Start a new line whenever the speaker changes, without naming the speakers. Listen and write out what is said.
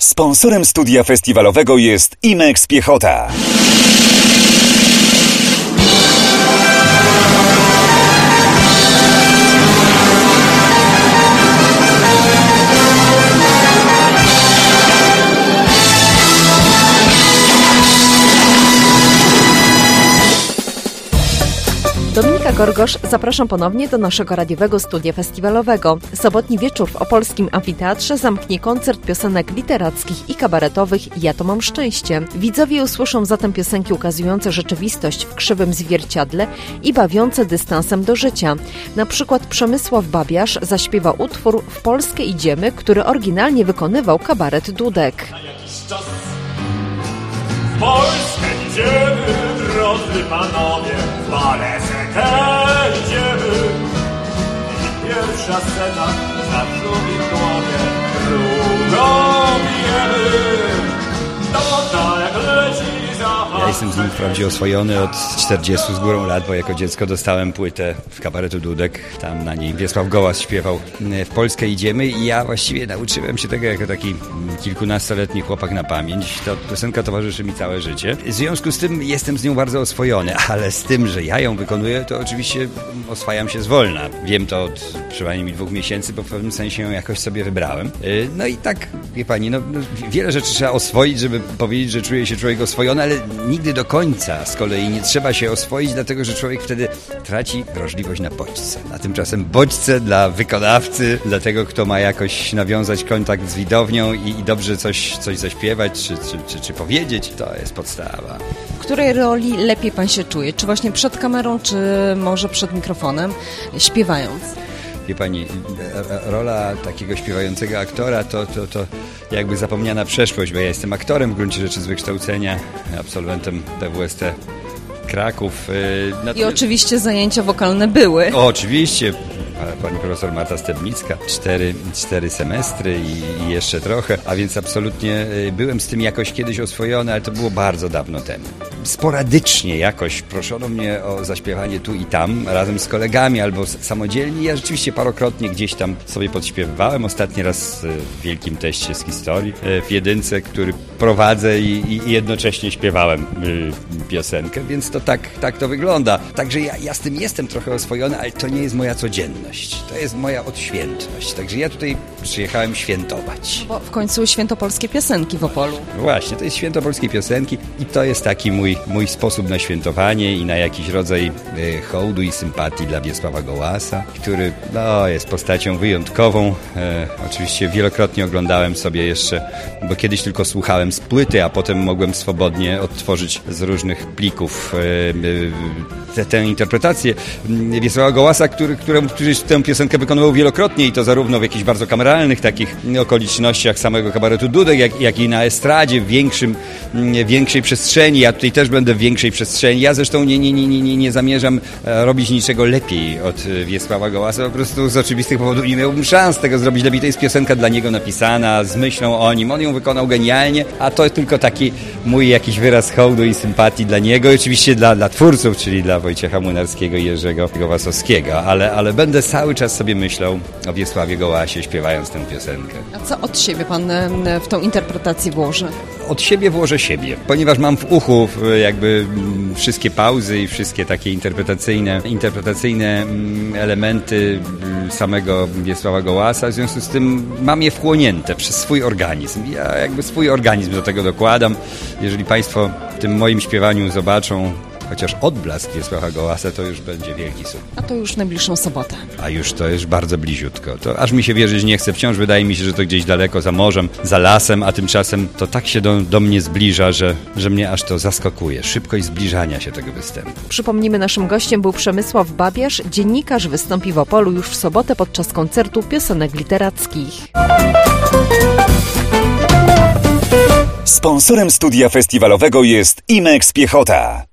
Sponsorem studia festiwalowego jest Imex Piechota.
Dominika Gorgosz, zapraszam ponownie do naszego radiowego studia festiwalowego. Sobotni wieczór w opolskim amfiteatrze zamknie koncert piosenek literackich i kabaretowych Ja to mam szczęście. Widzowie usłyszą zatem piosenki ukazujące rzeczywistość w krzywym zwierciadle i bawiące dystansem do życia. Na przykład Przemysław Babiarz zaśpiewa utwór W Polskę idziemy, który oryginalnie wykonywał kabaret Dudek.
W Polskę idziemy, drodzy panowie, w Polskę idziemy. I pierwsza scena zabrzmi w głowie, drugą bijemy. To tak leci
Ja jestem z nim wprawdzie oswojony od 40 z górą lat, bo jako dziecko dostałem płytę w kabaretu Dudek. Tam na niej Wiesław Gołas śpiewał W Polskę idziemy i ja właściwie nauczyłem się tego jako taki kilkunastoletni chłopak na pamięć. Ta piosenka towarzyszy mi całe życie. W związku z tym jestem z nią bardzo oswojony, ale z tym, że ja ją wykonuję, to oczywiście oswajam się zwolna. Wiem to od przynajmniej 2 miesięcy, bo w pewnym sensie ją jakoś sobie wybrałem. No i tak, wie pani, wiele rzeczy trzeba oswoić, żeby powiedzieć, że czuje się człowiek oswojony, ale nigdy do końca z kolei nie trzeba się oswoić, dlatego że człowiek wtedy traci wrażliwość na bodźce. A tymczasem bodźce dla wykonawcy, dla tego, kto ma jakoś nawiązać kontakt z widownią i dobrze coś zaśpiewać czy powiedzieć, to jest podstawa.
W której roli lepiej pan się czuje? Czy właśnie przed kamerą, czy może przed mikrofonem, śpiewając?
Wie pani, rola takiego śpiewającego aktora to jakby zapomniana przeszłość, bo ja jestem aktorem w gruncie rzeczy z wykształcenia, absolwentem PWST Kraków.
I oczywiście zajęcia wokalne były.
Oczywiście. Pani profesor Marta Stebnicka, 4 semestry i jeszcze trochę, a więc absolutnie byłem z tym jakoś kiedyś oswojony, ale to było bardzo dawno temu. Sporadycznie jakoś proszono mnie o zaśpiewanie tu i tam, razem z kolegami albo samodzielnie. Ja rzeczywiście parokrotnie gdzieś tam sobie podśpiewywałem. Ostatni raz w Wielkim Teście z historii, w jedynce, który prowadzę i jednocześnie śpiewałem piosenkę, więc to tak to wygląda. Także ja z tym jestem trochę oswojony, ale to nie jest moja codzienność. To jest moja odświętność. Także ja tutaj przyjechałem świętować.
Bo w końcu święto polskie piosenki w Opolu.
Właśnie, to jest święto polskiej piosenki i to jest taki mój sposób na świętowanie i na jakiś rodzaj hołdu i sympatii dla Wiesława Gołasa, który jest postacią wyjątkową. Oczywiście wielokrotnie oglądałem sobie jeszcze, bo kiedyś tylko słuchałem z płyty, a potem mogłem swobodnie odtworzyć z różnych plików tę interpretację Wiesława Gołasa, który tę piosenkę wykonywał wielokrotnie i to zarówno w jakichś bardzo kameralnych takich okolicznościach samego kabaretu Dudek, jak i na estradzie w większej przestrzeni. Ja tutaj też będę w większej przestrzeni. Ja zresztą nie zamierzam robić niczego lepiej od Wiesława Gołasa. Po prostu z oczywistych powodów nie miałbym szans tego zrobić lepiej. To jest piosenka dla niego napisana, z myślą o nim. On ją wykonał genialnie, a to tylko taki mój jakiś wyraz hołdu i sympatii dla niego. I oczywiście dla twórców, czyli dla Wojciecha Młynarskiego i Jerzego Wasowskiego. Ale będę cały czas sobie myślał o Wiesławie Gołasie, śpiewając tę piosenkę.
A co od siebie pan w tą interpretację włoży?
Od siebie włożę siebie, ponieważ mam w uchu jakby wszystkie pauzy i wszystkie takie interpretacyjne elementy samego Wiesława Gołasa, w związku z tym mam je wchłonięte przez swój organizm. Ja jakby swój organizm do tego dokładam. Jeżeli państwo w tym moim śpiewaniu zobaczą chociaż odblask Wiesława Gołasa, to już będzie wielki sukces.
A to już w najbliższą sobotę.
A już to jest bardzo bliziutko. To aż mi się wierzyć nie chce. Wciąż wydaje mi się, że to gdzieś daleko za morzem, za lasem, a tymczasem to tak się do mnie zbliża, że mnie aż to zaskakuje. Szybkość zbliżania się tego występu.
Przypomnijmy, naszym gościem był Przemysław Babiarz. Dziennikarz wystąpi w Opolu już w sobotę podczas koncertu piosenek literackich.
Sponsorem studia festiwalowego jest Imex Piechota.